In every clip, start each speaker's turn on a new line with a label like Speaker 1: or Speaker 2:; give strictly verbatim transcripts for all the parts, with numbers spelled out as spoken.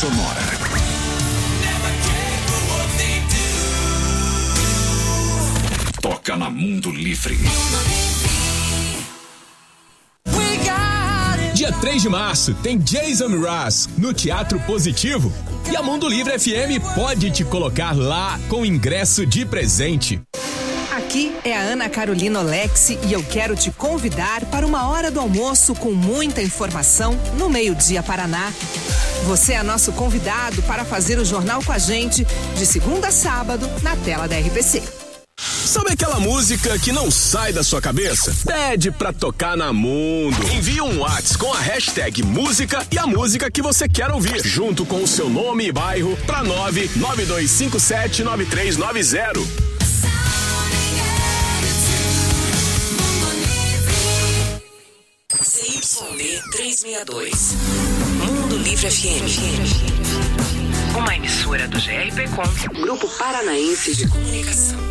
Speaker 1: sonora. Toca na Mundo Livre.
Speaker 2: Dia três de março tem Jason Mraz no Teatro Positivo. E a Mundo Livre F M pode te colocar lá com ingresso de presente.
Speaker 3: Aqui é a Ana Carolina Olexi e eu quero te convidar para uma hora do almoço com muita informação no Meio-Dia Paraná. Você é nosso convidado para fazer o jornal com a gente de segunda a sábado na tela da R P C.
Speaker 2: Sabe aquela música que não sai da sua cabeça? Pede pra tocar na Mundo. Envie um WhatsApp com a hashtag música e a música que você quer ouvir, junto com o seu nome e bairro, pra nove nove dois cinco sete nove três nove zero.
Speaker 4: C Y D trezentos e sessenta e dois. Mundo Livre F M. Uma emissora do G R P Com, Grupo Paranaense de Comunicação.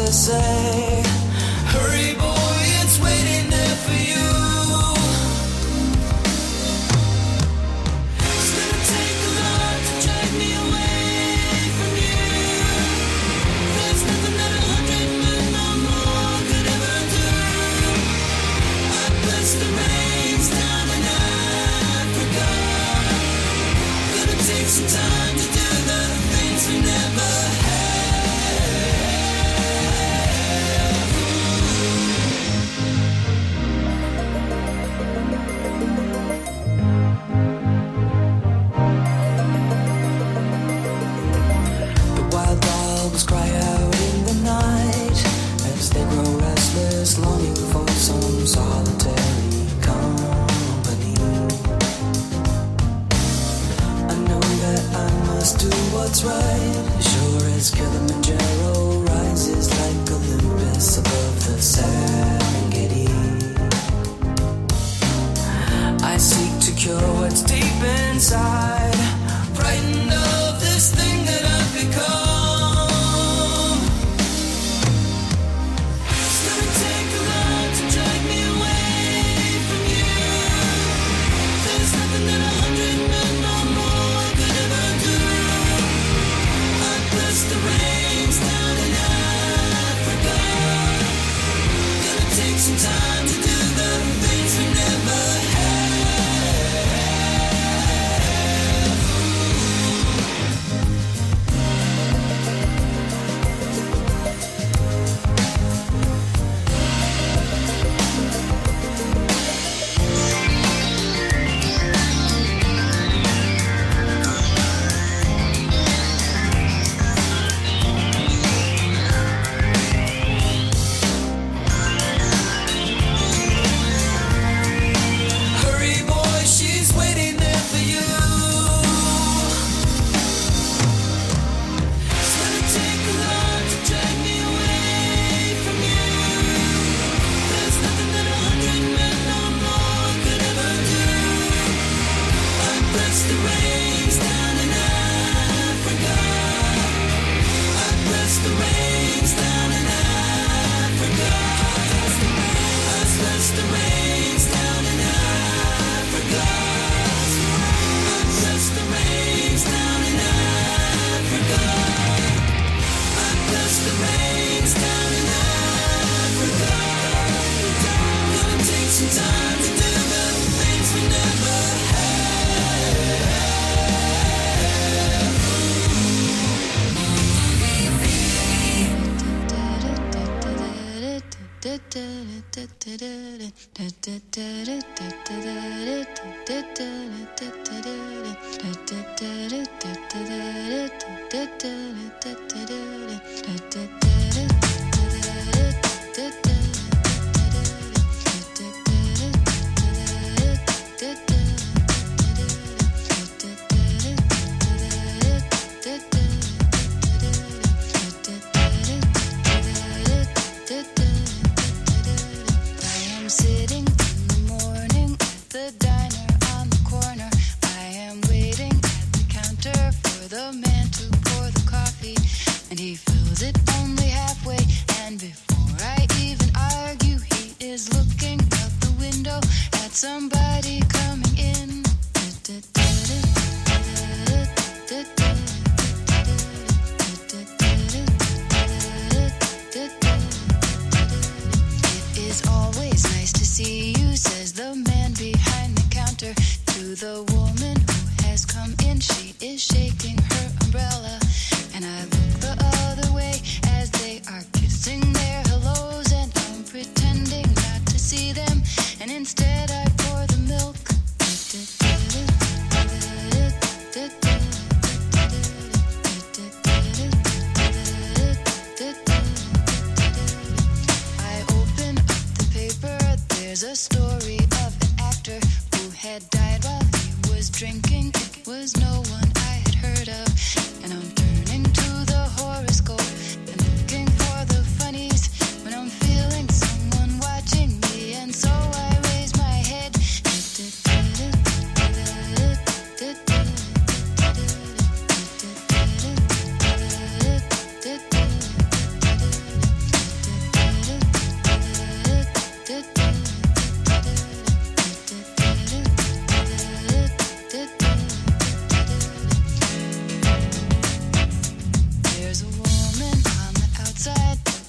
Speaker 5: to say, hurry boy, it's waiting there for you. It's gonna take a lot to drag me away from you. There's nothing that a hundred men or more could ever do. I bless the rains down in Africa. Gonna take some time to do the things we never cry out in the night as they grow restless, longing for some solitary company. I know that I must do what's right, sure as Kilimanjaro rises like Olympus above the Serengeti. I seek to cure what's deep inside, frightened of this thing that I've become. Time to do the things we never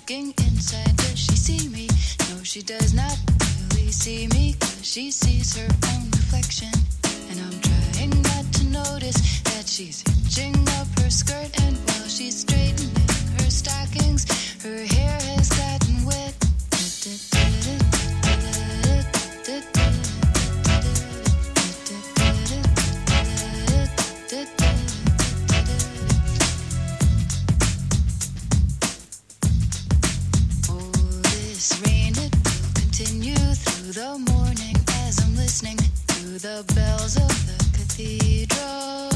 Speaker 5: asking inside, does she see me? No, she does not really see me, 'cause she sees her own reflection. And I'm trying not to notice that she's hitching up her skirt, and while she's straightening her stockings, her hair has gotten wet. Oh, this rain, it will continue through the morning as I'm listening to the bells of the cathedral.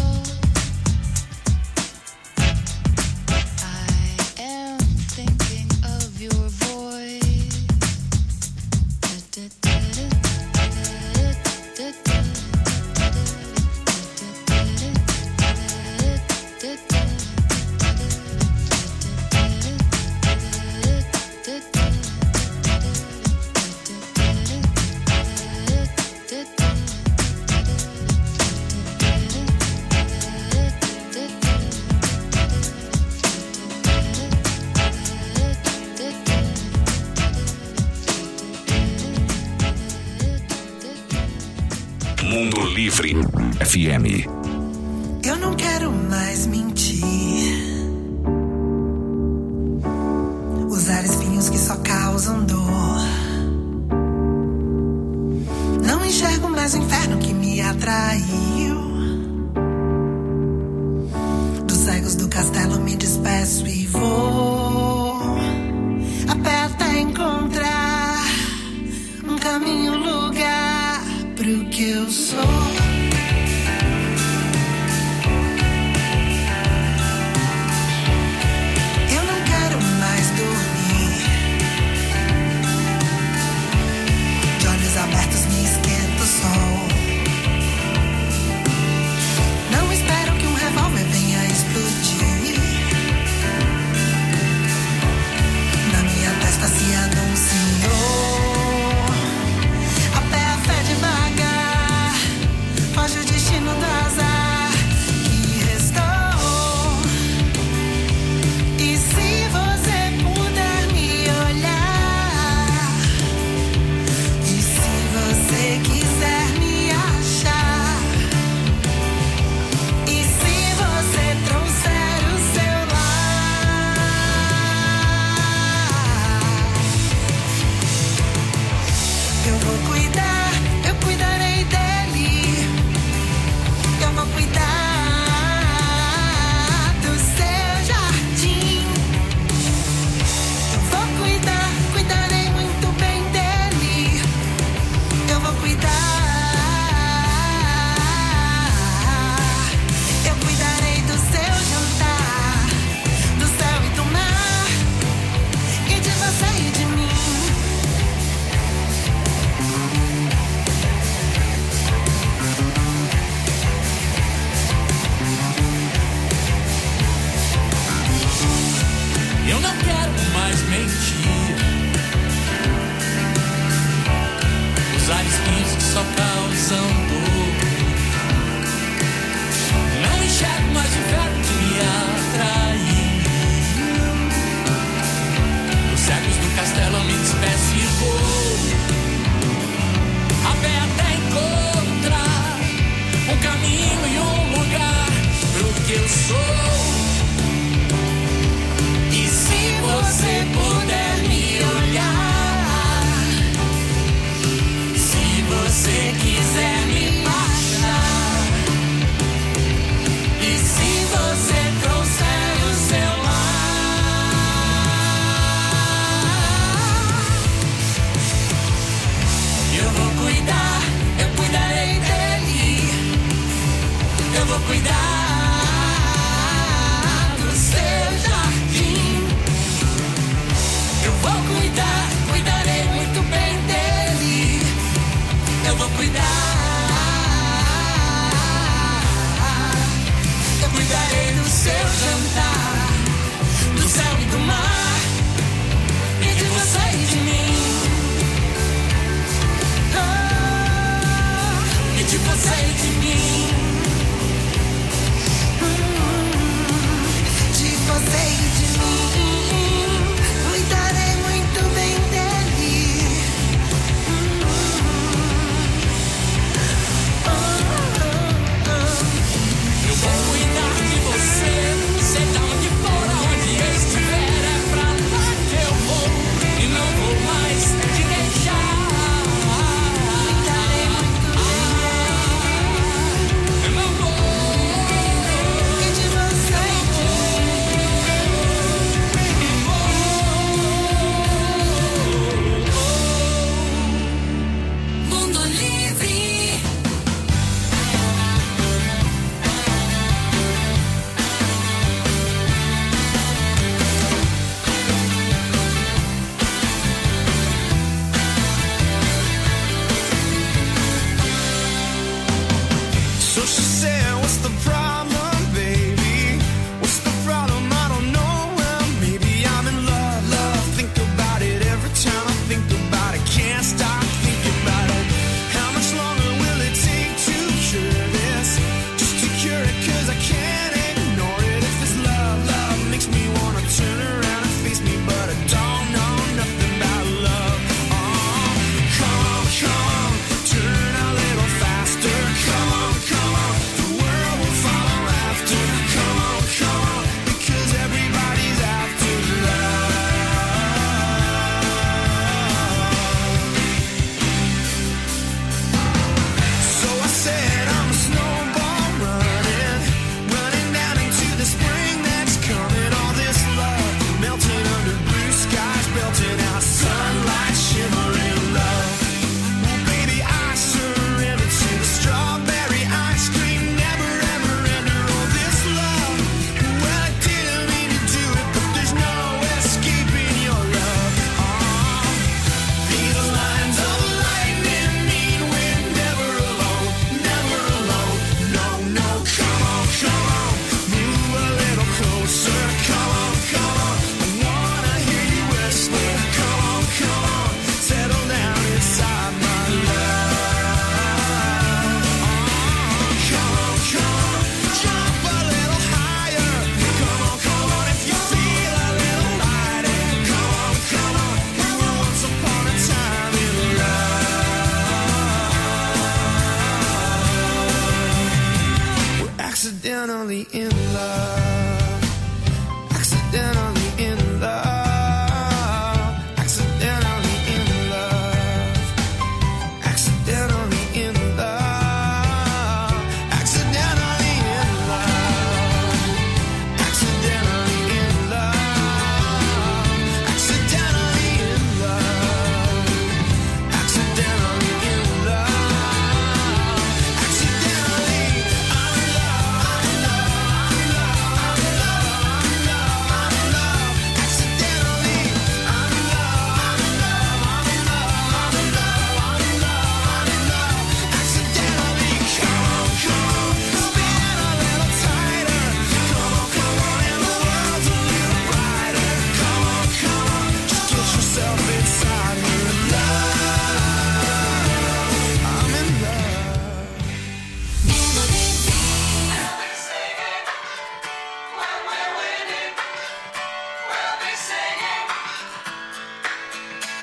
Speaker 5: I am thinking of your voice.
Speaker 1: Mundo Livre F M.
Speaker 6: Eu não quero mais mentir, usar espinhos que só causam dor. Não enxergo mais o inferno que me atraiu. Dos cegos do castelo me despeço e vou a pé até encontrar um caminho, um lugar pro que eu sou. Abertos me esquenta o sol. Não espero que um revólver venha explodir. Na minha testa se anunciou a pé, a fé devagar. Foge o destino do azar que restou. E se você puder me olhar, se quiser me achar, e se você trouxer o seu lar, eu vou cuidar, eu cuidarei dele, eu vou cuidar do seu jardim, eu vou cuidar, cuidarei muito bem dele. Eu vou cuidar, eu cuidarei do seu jantar, do céu e do mar, e de você e de mim.
Speaker 7: Eu não quero mais mentir, usar espinhos que só causam dor. Não enxergo mais o inferno que me atrair. Os cegos do castelo eu me despeço e vou a pé até encontrar um caminho e um lugar pro que eu sou. E se você puder me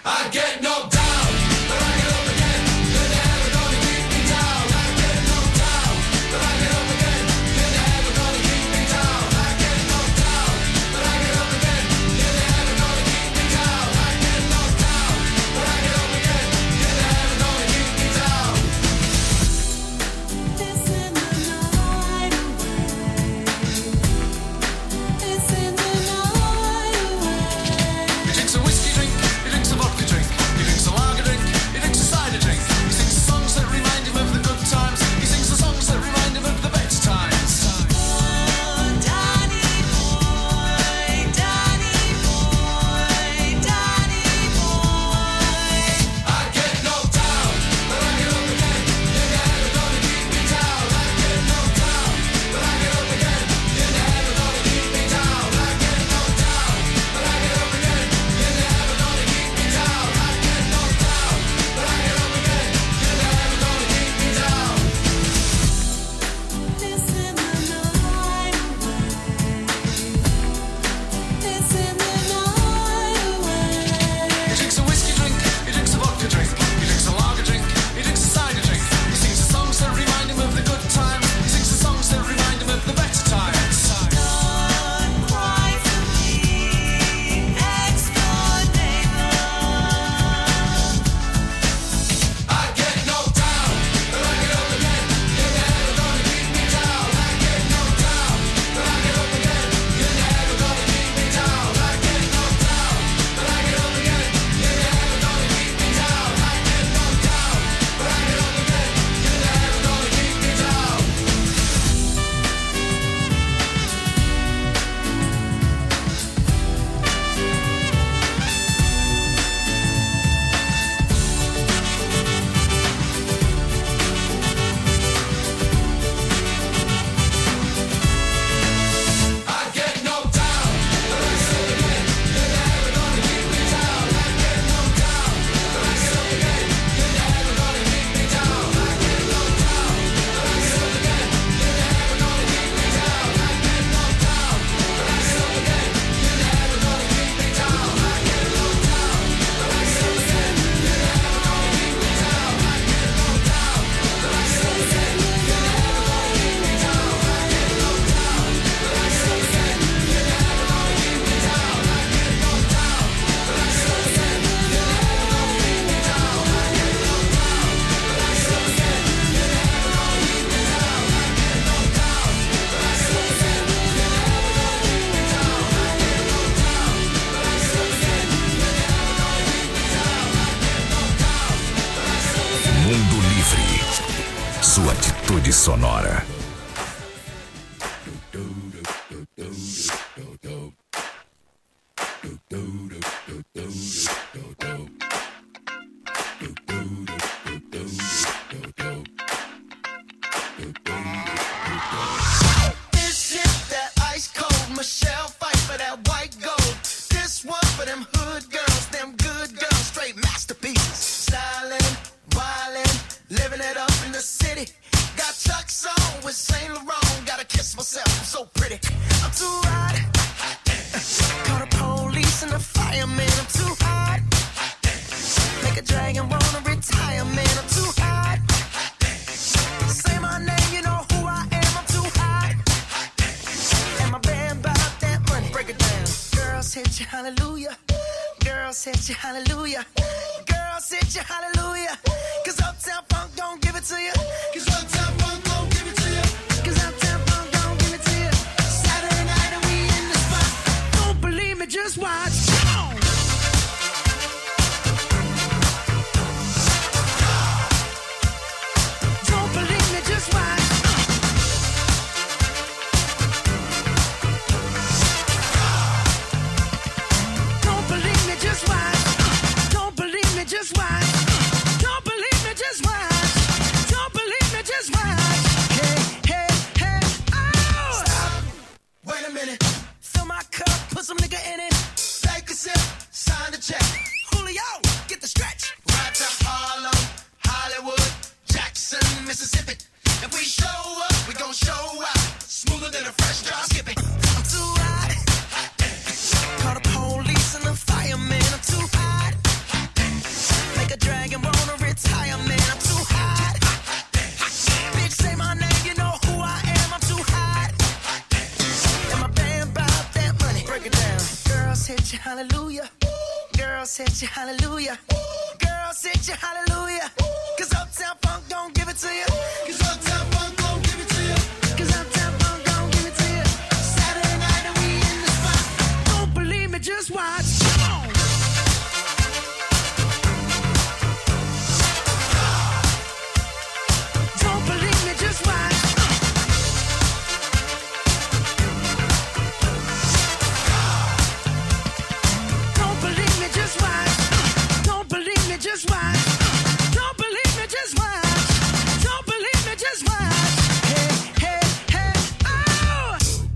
Speaker 7: I get knocked down, but I get up again. You're never gonna keep me down. I get knocked down, but I get up again. You're never gonna keep me down. I get knocked down, but I get up again. You're never gonna keep me down. I get knocked down, but I get up again. You're never gonna keep me down.
Speaker 5: It's in the night away. It's in the night away.
Speaker 7: He drinks a whiskey drink, he drinks a vodka drink, he drinks a lager drink, he drinks a cider drink. He sings the songs that remind him of the good times. He sings the songs that remind him of the better times.
Speaker 5: Oh, Danny boy, Danny boy, Danny boy.
Speaker 7: I get knocked down, but I get up again. You're never gonna keep me down. I get knocked down, but I get up again. You're never gonna keep me down. I get knocked down, but I get up again. You're never gonna keep me down. I get knocked down, but I get up again. You're never gonna keep me down.
Speaker 5: It's in the night away. It's in the night away.
Speaker 7: He drinks a whiskey drink, he drinks a vodka drink, he drinks a lager drink, he drinks a cider drink. He sings the songs that remind him of the good times. He sings the songs that remind him of the better times.
Speaker 5: Don't cry for me, ex-Gordana.
Speaker 7: I get knocked down, but I get up again. You're never gonna keep me down. I get knocked down, but I get up again. You're never gonna keep me down. I get knocked down, but I get up again. You're never gonna keep me down. I get knocked down, but I get up again. You're never gonna keep me down. I get knocked down, but I get up again. You're never gonna keep me down. I get knocked down, but I get up again. You're never gonna keep me down. I get knocked down, but I get up again. You're never gonna keep me down. I get knocked down, but I get up again. You're never gonna keep me down. I get knocked down, but I get up again. You're never gonna keep me down. I get knocked down, but I get up again. You're never gonna keep me down. I get knocked down, but I get up again. You're never gonna keep me down. I get knocked down, but I get up again. You're never gonna keep me down. I get knocked down, but I get up again. You're never gonna keep me down. I get knocked down, but I get up again. You're never gonna keep me down. I get knocked down, but I get up again. You're never gonna keep me down. I get knocked down, but I get up again.
Speaker 1: Mundo Livre. Sua atitude sonora.
Speaker 8: This shit, that ice cold Michelle fight for that white gold. This one for them hood girls, them good girls, straight masterpieces. Stylin', wildin', living it up in the city. Got Chuck's on with Saint Laurent. Gotta kiss myself, I'm so pretty. I'm too hot. Call the police and the fireman. I'm too hot. Make a dragon wanna retire, man. I'm too hot. Say my name, you know who I am. I'm too hot. And my band bought that money. Break it down. Girls hit you, hallelujah. Girls hit you, hallelujah. Girls hit you, hallelujah. Cause Uptown Funk don't give it to you. Cause Uptown Funk don't give it to you. Cause Uptown Funk don't give it to you. Saturday night and we in the spot. Don't believe me, just watch. Come on. Don't believe me, just watch. Don't believe me, just watch. Don't believe me, just watch. Don't believe me, just watch. Don't believe me, just watch. hallelujah. Girls hit you hallelujah. Girls hit you hallelujah. Cause Uptown Funk don't give it to you. Cause Uptown Funk don't give it to you. Cause Uptown Funk don't give it to you. Saturday night and we in the spot. Don't believe me, just watch. Come on. Don't believe me, just watch. Don't believe me, just watch. Don't believe me, just watch. Don't believe me, just watch. Don't believe me, just watch. Hey, hey, hey, oh!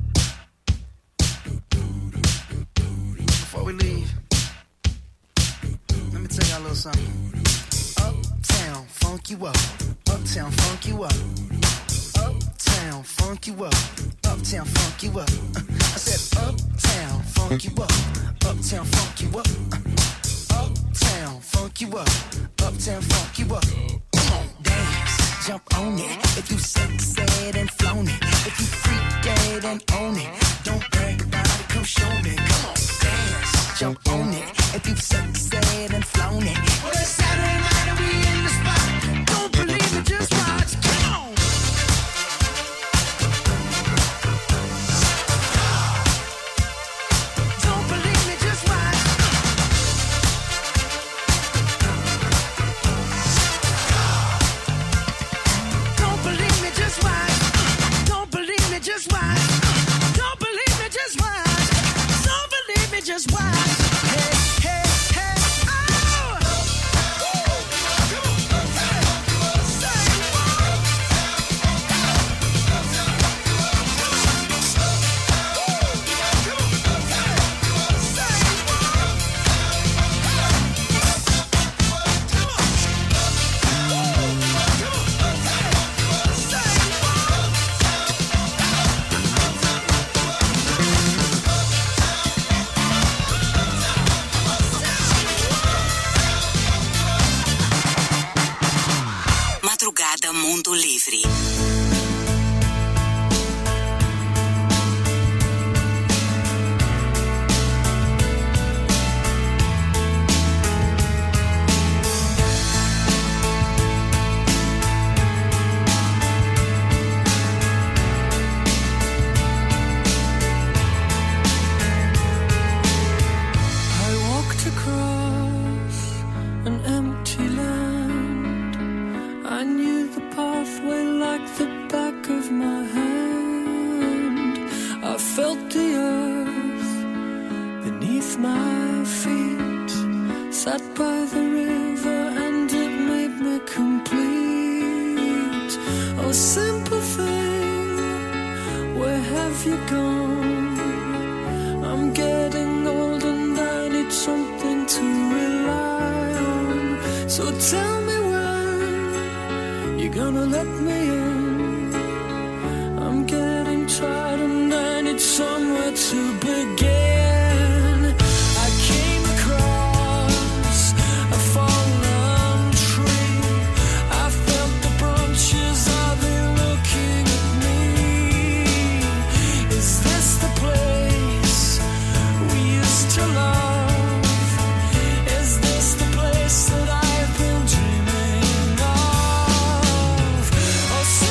Speaker 8: Before we leave, let me tell y'all a little something. Uptown, funk you up. Uptown, funk you up. Uptown, funk you up. Uptown, funk you up. I said uptown, funk you up. Uptown, funk you up. Uptown, funk you up. Uptown, funk you up. Come on, dance, jump on it. If you sexed and flown it. If you freaked dead and own it. Don't brag about it, come show me. Come on, dance, jump on it. If you sexed and flown it. Well, it's Saturday night and we in the spot. Don't believe me, just watch. Come on. Don't believe me, just watch. Don't believe me, just watch. Don't believe me, just watch. Don't believe me, just watch. Don't believe me, just watch. Hey, hey, hey, oh!
Speaker 4: Madrugada Mundo Livre.
Speaker 5: I walked across an empty land. I knew the pathway like the back of my hand. I felt the earth beneath my feet. Sat by the river and it made me complete. Oh, simple thing, where have you gone? I'm getting old and I need something to rely on. So tell me when you're gonna let me in. I'm getting tired and I need somewhere to begin. I came across a fallen tree. I felt the branches, are they looking at me? Is this the place we used to love? Is this the place that I've been dreaming of? Oh,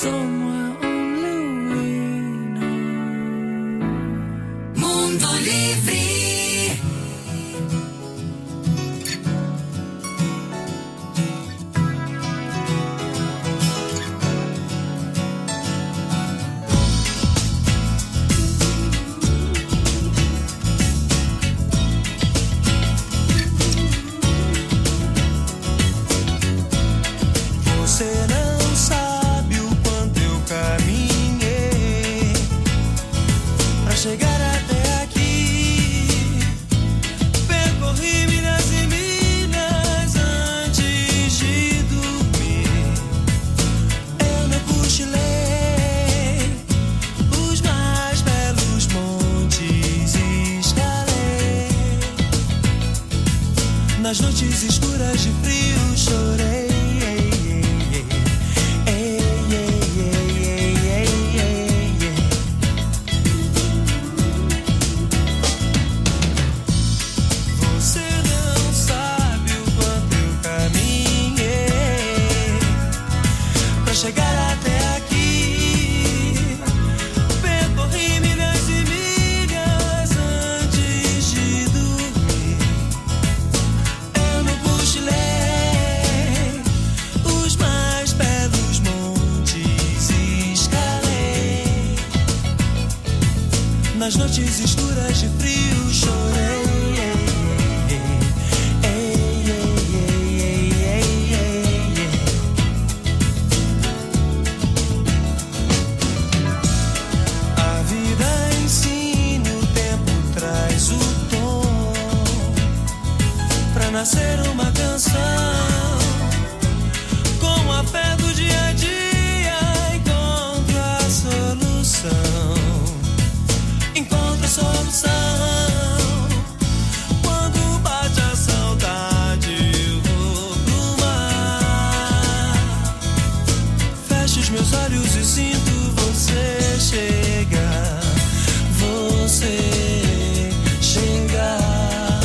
Speaker 5: somewhere only we know.
Speaker 4: Mundo Livre.
Speaker 9: Você não sabe o quanto eu caminhei pra chegar até aqui. Percorri milhas e milhas antes de dormir. Eu não cochilei os mais belos montes e escalei. Nas noites escuras de frio chorei. Você não sabe o quanto eu caminhei pra chegar até aqui. Percorri milhas e milhas antes de dormir. Eu não cochilei os mais belos montes e escalei. Nas noites escuras de frio chorei. A vida ensina, o tempo traz o tom pra nascer uma canção. Com a fé do dia a dia encontro a solução. Encontro a solução. Quando bate a saudade eu vou pro mar. Fecho os meus olhos e sinto você chegar. Você chegar.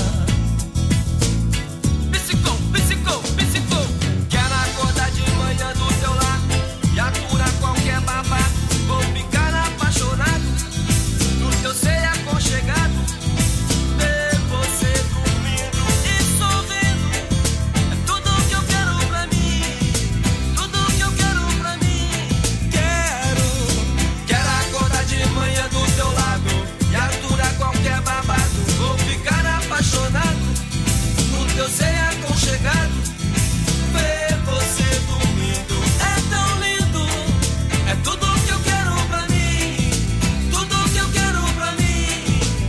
Speaker 7: Psicou, psicou, psicou. Quero acordar de manhã do teu lado e aturar qualquer babado. Vou ficar apaixonado no teu ser aconchegado. Ver você dormindo e sorrindo é tudo que eu quero pra mim. Tudo que eu quero pra mim.
Speaker 9: Quero.
Speaker 7: Quero acordar de manhã do teu lado e aturar qualquer babado. Vou ficar apaixonado no teu ser aconchegado. Ver você dormindo é tão lindo. É tudo que eu quero pra mim. Tudo que eu quero pra mim.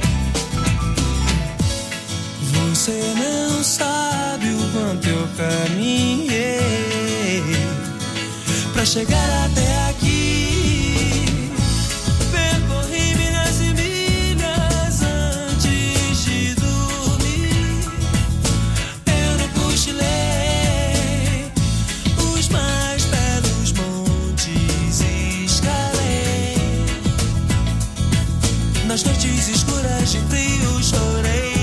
Speaker 9: Você não sabe o quanto eu caminhei pra chegar até aqui. Percorri milhas e milhas antes de dormir. Eu não cochilei os mais belos montes e escalei. Nas noites escuras de frio chorei.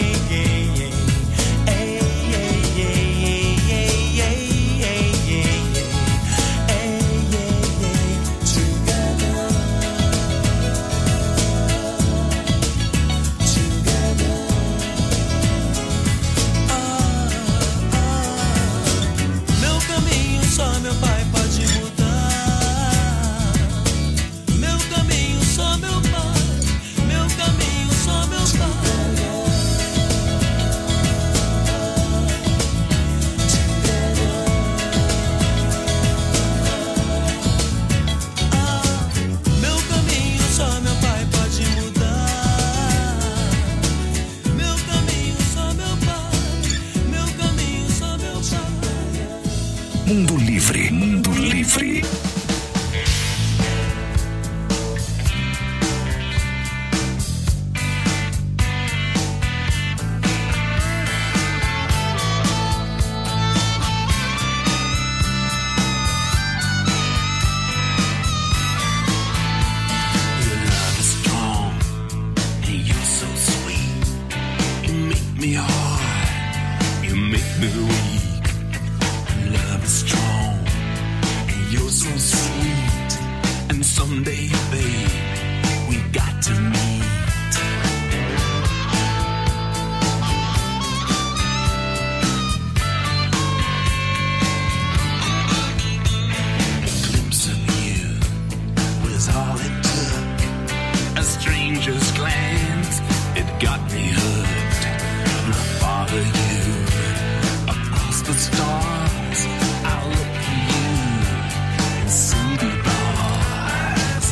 Speaker 9: Meu caminho só meu pai pode mudar. Meu caminho só meu pai. Meu caminho só meu pai. Ah, meu caminho só meu pai pode mudar. Meu caminho só meu pai. Meu caminho só meu pai.
Speaker 1: Mundo Livre, Mundo Livre.
Speaker 10: Your love is strong and you're so sweet. You make me hard, you make me weak. Love is strong and you're so sweet. And someday, babe, we got to meet. A glimpse of you was all it took. A stranger's glance, it got me hooked. I follow you across the stars. I look for you in city bars.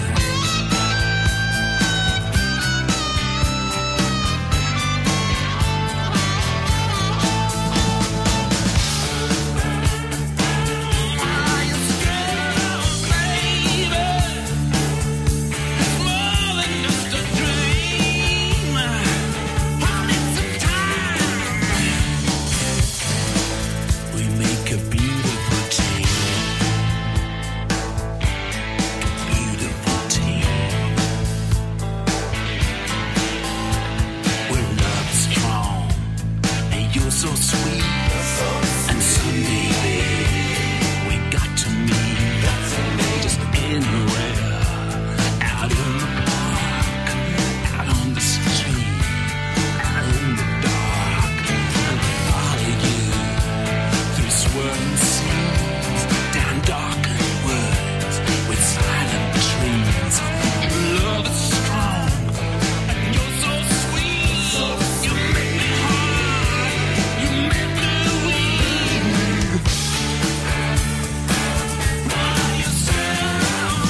Speaker 10: We make a beautiful team. Beautiful team. We're love strong, and you're so sweet. And someday, babe, we got to meet. Just anywhere, out in the park, out on the street, out in the dark. I'll follow you through swirling seas, down darkened woods with silent trees. Love is strong, and you're so sweet. You make me hard, you make me weak. By yourself,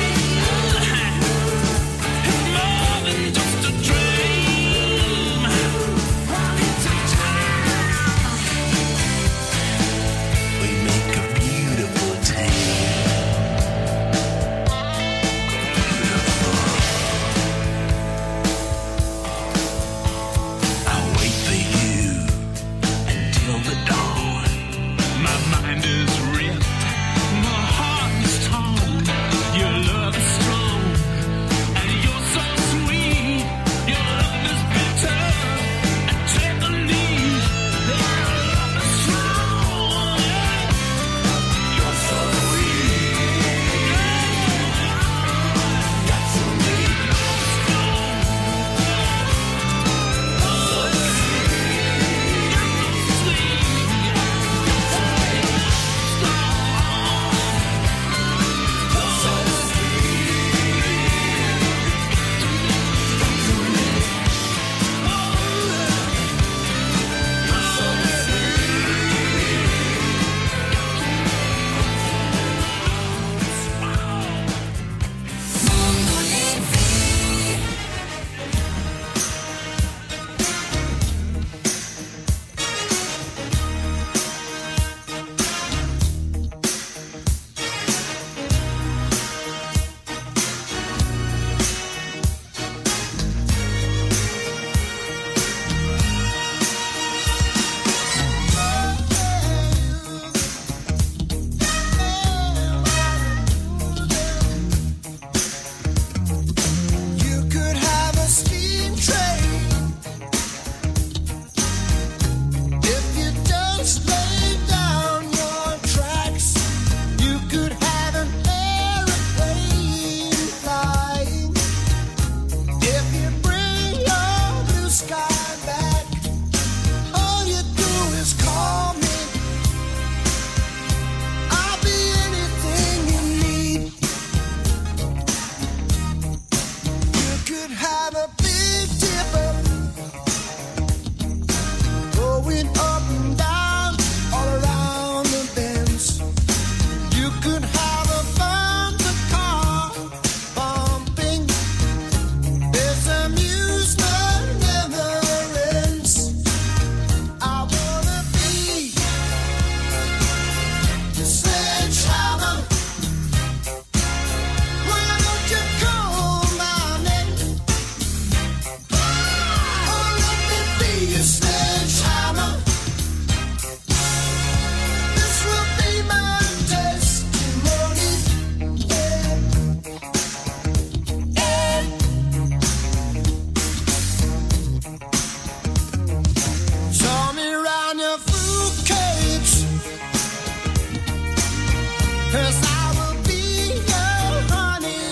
Speaker 10: it's more than just a dream. It's a time. We make a beautiful team. Beautiful. I'll wait for you until the dawn. My mind is ripped, my heart is torn. Your love is strong, and you're so sweet. Your love is bitter and take a lead. Your love is strong. You're so sweet. Got to meet. You could have a steam train if you just lay down your tracks. You could have an aeroplane flying if you bring your blue sky back. All you do is call me. I'll be anything you need. You could have a big dipper going up and down all around the bends. You could have a thunder car bumping. This amusement never ends. I wanna be the sledgehammer. Why don't you call my name? Oh, let me be a sledgehammer. This will be my testimony. Yeah. Yeah. Show me round your fruitcakes, 'cause I will be your honey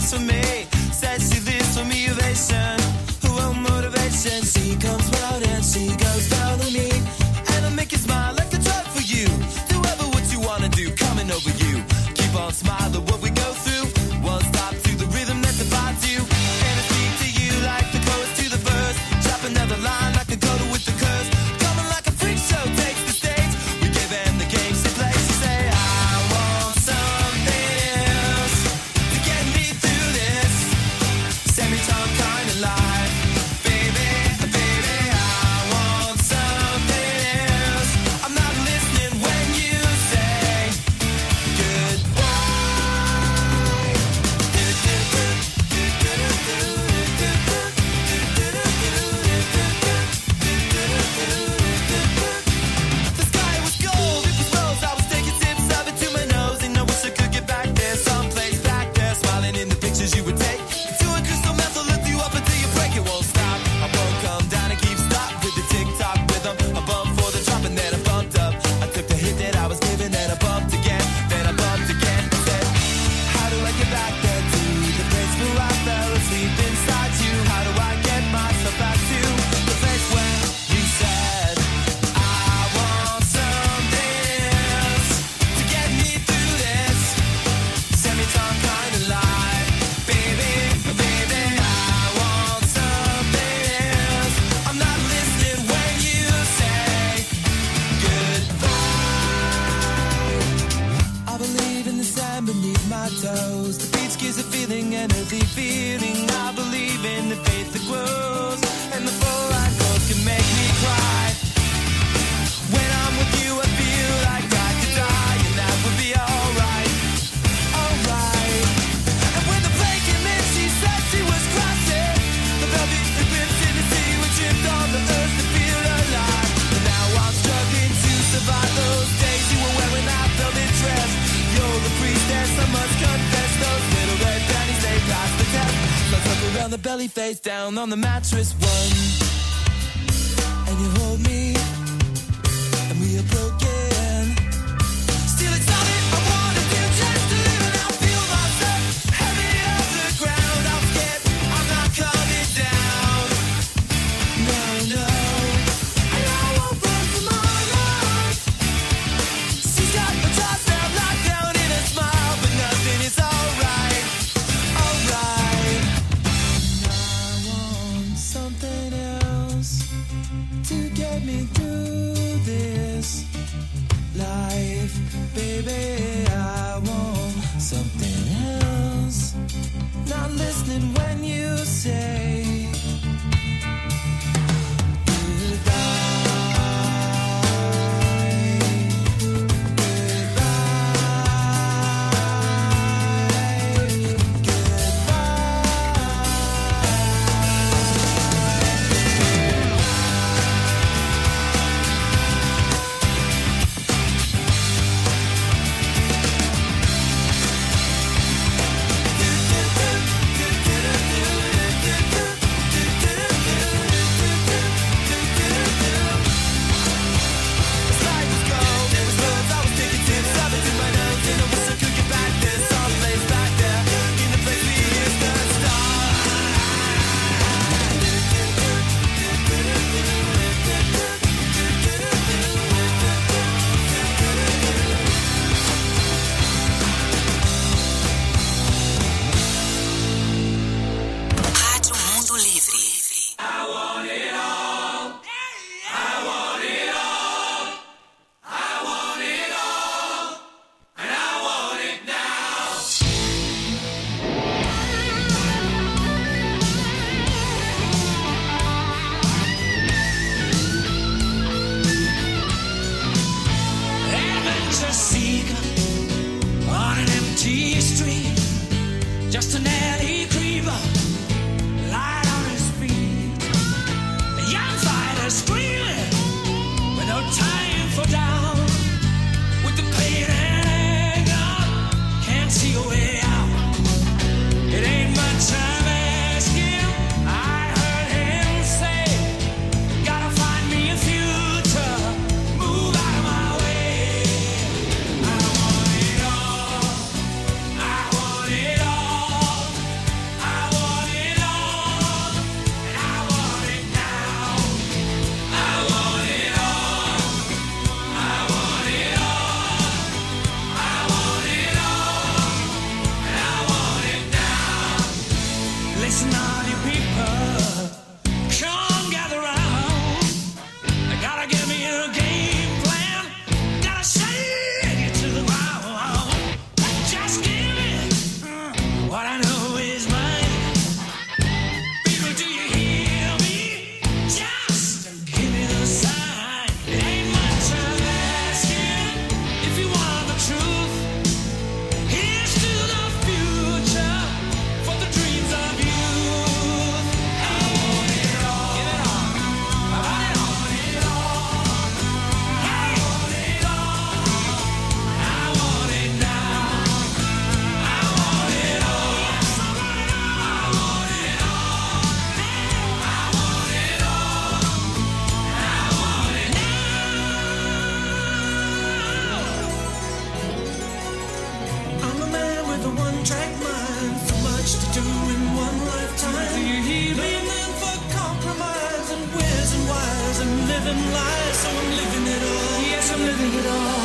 Speaker 9: lives for me. Says she lives for me, ovation. Oh, motivation. She comes round and she goes down on me. And I make you smile like a drug for you. Do ever what you wanna do, coming over you. Keep on smiling what we go through. One stop to the rhythm that divides you. And I speak to you like the chorus to the verse. Drop another line like a coda with the curse. Coming like a freak show takes the stage. We give them the games to play. She say, I want something else to get me through this semi-time kind of life. Baby, baby, I want something else. I'm not listening when you say goodbye. The sky was gold, it was rose. I was taking sips of it to my nose, and I wish I could get back there, someplace back there, smiling in the pictures you would take. Doing crystal meth will lift you up until you break. It won't stop. I won't come down and keep stop with the tick-tock rhythm. I bumped for the drop and then I bumped up. I took the hit that I was given, then I bumped again, then I bumped again. I said, how do I get back there to the place where I fell asleep inside you? How do I get myself back to the place where you said I want something else to get me through this semi-time kind of life? Baby, baby, I want something else. I'm not listening when you say goodbye. I believe in the sand beneath my toes. The beach gives a feeling, an earthy feeling. I believe in the faith that grows, and the full light goes can make me cry. When I'm with you, I feel like I could die, and that would be alright, alright. And when the plane came in, she said she was crossing the velvet ribbons in the sea. We tripped on the earth to feel alive. And now I'm struggling to survive those days you were wearing that velvet dress. You're the priestess, I must confess. Those little red panties, they pass the test. Let's look around the belly, face down on the mattress one. And you hold me, and we are broken. Still it's all that I wanna do, just to live and I feel myself heavy off the ground. I'm scared, I'm not coming down. No, no, and I won't run from my life. She's got my toss down, locked down in a smile, but nothing is alright, alright. And I want something else to get me through this life. Baby, I want something else. Not listening when you say a one-track mind. So much to do in one lifetime. Do you hear me? Leaning for compromise and where's and why's and living lies. So I'm living it all. Yes, I'm living it all.